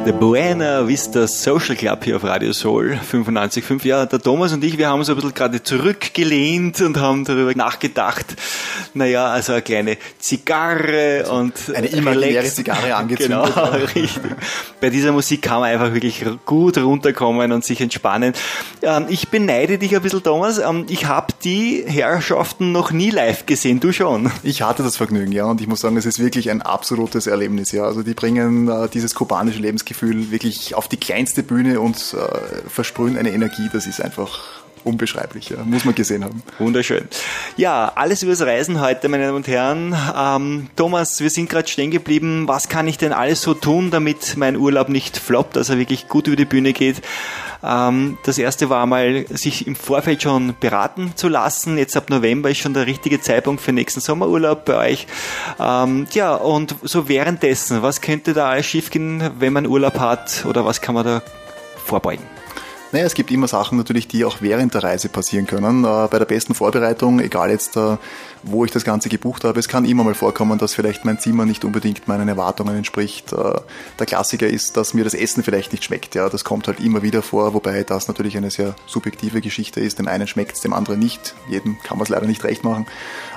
The Buena Vista Social Club hier auf Radio Soul 95.5. Ja, der Thomas und ich, wir haben uns ein bisschen gerade zurückgelehnt und haben darüber nachgedacht. Naja, also eine kleine Zigarre und eine imaginäre Zigarre angezündet. Genau, richtig. Bei dieser Musik kann man einfach wirklich gut runterkommen und sich entspannen. Ich beneide dich ein bisschen, Thomas. Ich habe die Herrschaften noch nie live gesehen. Du schon? Ich hatte das Vergnügen, ja, und ich muss sagen, es ist wirklich ein absolutes Erlebnis, ja. Also die bringen dieses kubanische Lebensgefühl wirklich auf die kleinste Bühne und versprühen eine Energie, das ist einfach unbeschreiblich, ja. Muss man gesehen haben. Wunderschön. Ja, alles übers Reisen heute, meine Damen und Herren. Thomas, wir sind gerade stehen geblieben. Was kann ich denn alles so tun, damit mein Urlaub nicht floppt, dass er wirklich gut über die Bühne geht? Das erste war mal, sich im Vorfeld schon beraten zu lassen. Jetzt ab November ist schon der richtige Zeitpunkt für den nächsten Sommerurlaub bei euch. Ja, und so währenddessen, was könnte da alles schiefgehen, wenn man Urlaub hat, oder was kann man da vorbeugen? Naja, es gibt immer Sachen natürlich, die auch während der Reise passieren können. Bei der besten Vorbereitung, egal jetzt, wo ich das Ganze gebucht habe, es kann immer mal vorkommen, dass vielleicht mein Zimmer nicht unbedingt meinen Erwartungen entspricht. Der Klassiker ist, dass mir das Essen vielleicht nicht schmeckt. Ja, das kommt halt immer wieder vor, wobei das natürlich eine sehr subjektive Geschichte ist. Dem einen schmeckt es, dem anderen nicht. Jedem kann man es leider nicht recht machen.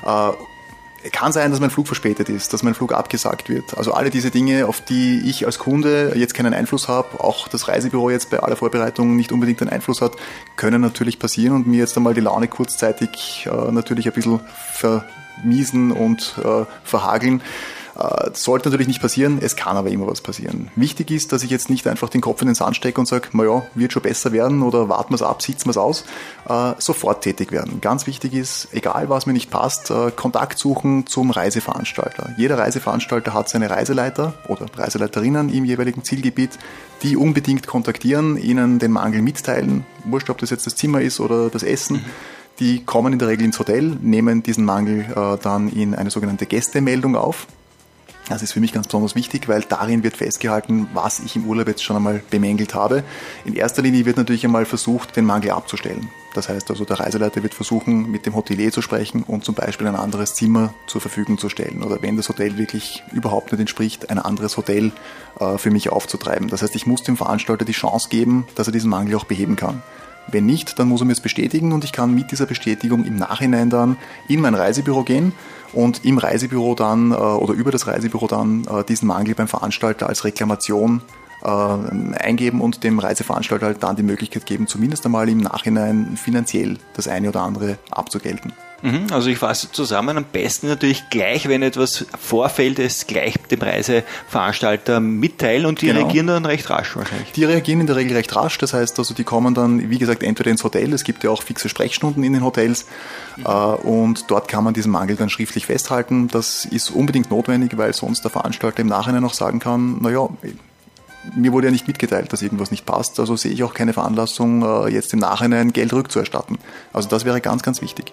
Kann sein, dass mein Flug verspätet ist, dass mein Flug abgesagt wird. Also alle diese Dinge, auf die ich als Kunde jetzt keinen Einfluss habe, auch das Reisebüro jetzt bei aller Vorbereitung nicht unbedingt einen Einfluss hat, können natürlich passieren und mir jetzt einmal die Laune kurzzeitig natürlich ein bisschen vermiesen und verhageln. Das sollte natürlich nicht passieren, es kann aber immer was passieren. Wichtig ist, dass ich jetzt nicht einfach den Kopf in den Sand stecke und sage, naja, wird schon besser werden oder warten wir es ab, sitzen wir es aus, sofort tätig werden. Ganz wichtig ist, egal was mir nicht passt, Kontakt suchen zum Reiseveranstalter. Jeder Reiseveranstalter hat seine Reiseleiter oder Reiseleiterinnen im jeweiligen Zielgebiet, die unbedingt kontaktieren, ihnen den Mangel mitteilen, wurscht, ob das jetzt das Zimmer ist oder das Essen. Die kommen in der Regel ins Hotel, nehmen diesen Mangel dann in eine sogenannte Gästemeldung auf. Das ist für mich ganz besonders wichtig, weil darin wird festgehalten, was ich im Urlaub jetzt schon einmal bemängelt habe. In erster Linie wird natürlich einmal versucht, den Mangel abzustellen. Das heißt also, der Reiseleiter wird versuchen, mit dem Hotelier zu sprechen und zum Beispiel ein anderes Zimmer zur Verfügung zu stellen. Oder wenn das Hotel wirklich überhaupt nicht entspricht, ein anderes Hotel für mich aufzutreiben. Das heißt, ich muss dem Veranstalter die Chance geben, dass er diesen Mangel auch beheben kann. Wenn nicht, dann muss er mir es bestätigen und ich kann mit dieser Bestätigung im Nachhinein dann in mein Reisebüro gehen und im Reisebüro dann oder über das Reisebüro dann diesen Mangel beim Veranstalter als Reklamation eingeben und dem Reiseveranstalter halt dann die Möglichkeit geben, zumindest einmal im Nachhinein finanziell das eine oder andere abzugelten. Also ich fasse zusammen, am besten natürlich gleich, wenn etwas vorfällt, es gleich dem Reiseveranstalter mitteilen und die reagieren dann recht rasch wahrscheinlich. Die reagieren in der Regel recht rasch, das heißt also, die kommen dann, wie gesagt, entweder ins Hotel, es gibt ja auch fixe Sprechstunden in den Hotels und dort kann man diesen Mangel dann schriftlich festhalten. Das ist unbedingt notwendig, weil sonst der Veranstalter im Nachhinein noch sagen kann, naja, mir wurde ja nicht mitgeteilt, dass irgendwas nicht passt, also sehe ich auch keine Veranlassung, jetzt im Nachhinein Geld rückzuerstatten. Also das wäre ganz, ganz wichtig.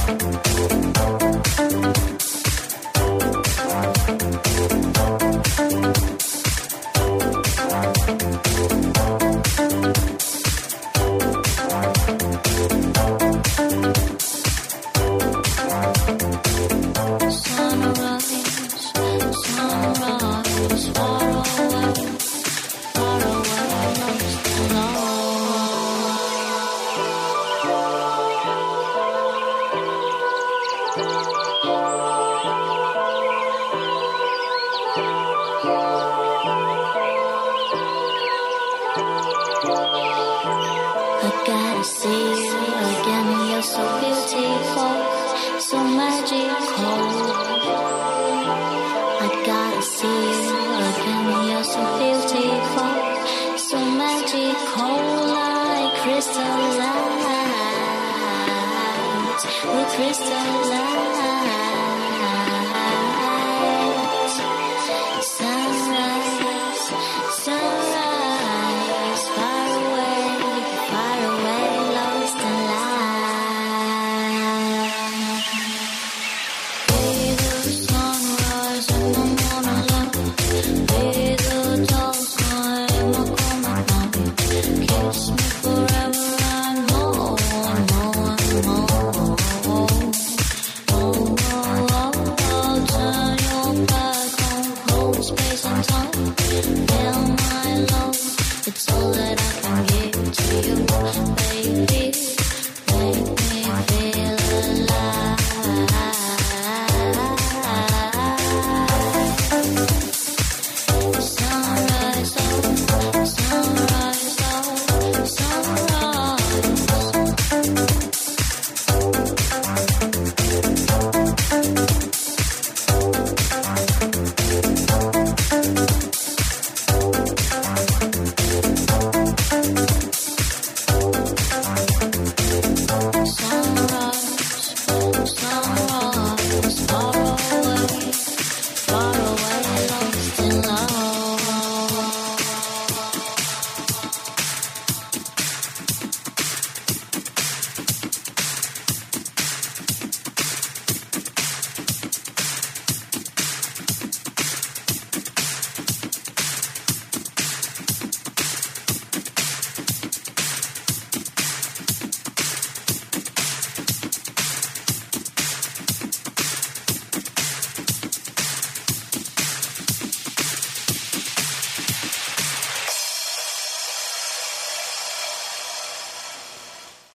Crystal light.